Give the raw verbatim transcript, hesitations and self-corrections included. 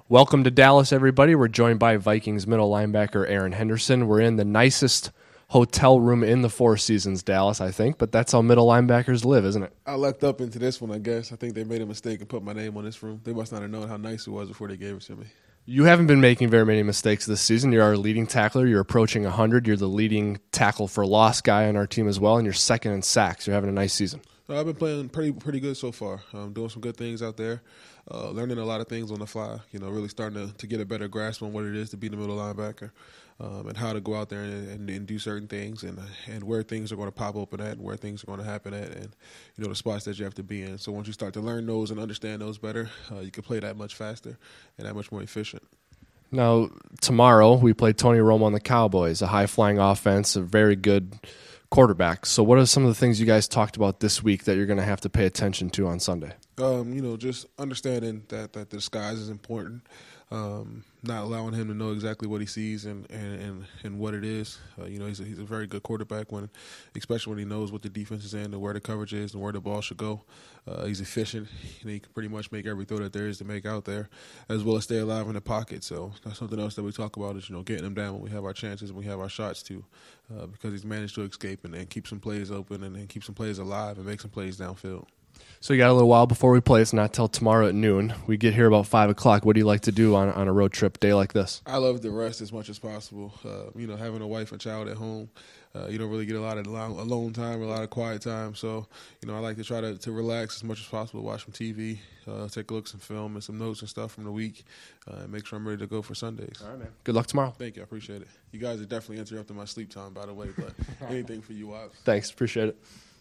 Welcome to Dallas, everybody. We're joined by Vikings middle linebacker Aaron Henderson. We're in the nicest hotel room in the Four Seasons, Dallas, I think, but that's how middle linebackers live, isn't it? I lucked up into this one, I guess. I think they made a mistake and put my name on this room. They must not have known how nice it was before they gave it to me. You haven't been making very many mistakes this season. You're our leading tackler. You're approaching one hundred. You're the leading tackle for loss guy on our team as well, and you're second in sacks. You're having a nice season. So I've been playing pretty pretty good so far. I'm doing some good things out there, uh, learning a lot of things on the fly. You know, really starting to, to get a better grasp on what it is to be the middle linebacker, um, and how to go out there and, and, and do certain things, and and where things are going to pop open at, and where things are going to happen at, and you know the spots that you have to be in. So once you start to learn those and understand those better, uh, you can play that much faster and that much more efficient. Now, tomorrow we play Tony Romo on the Cowboys, a high-flying offense, a very good quarterback. So what are some of the things you guys talked about this week that you're going to have to pay attention to on Sunday? Um, you know, just understanding that, that the disguise is important, um, not allowing him to know exactly what he sees and, and, and, and what it is. Uh, you know, he's a, he's a very good quarterback, when, especially when he knows what the defense is in and where the coverage is and where the ball should go. Uh, he's efficient. You know, he can pretty much make every throw that there is to make out there, as well as stay alive in the pocket. So that's something else that we talk about is, you know, getting him down when we have our chances and we have our shots too, uh, because he's managed to escape and, and keep some plays open and, and keep some plays alive and make some plays downfield. So you got a little while before we play. It's not till tomorrow at noon. We get here about five o'clock. What do you like to do on, on a road trip day like this? I love to rest as much as possible. Uh, you know, having a wife and child at home, uh, you don't really get a lot of alone time, a lot of quiet time. So, you know, I like to try to, to relax as much as possible, watch some T V, uh, take a look at some film and some notes and stuff from the week, uh, and make sure I'm ready to go for Sundays. All right, man. Good luck tomorrow. Thank you. I appreciate it. You guys are definitely interrupting my sleep time, by the way, but anything for you, Wops. Thanks. Appreciate it.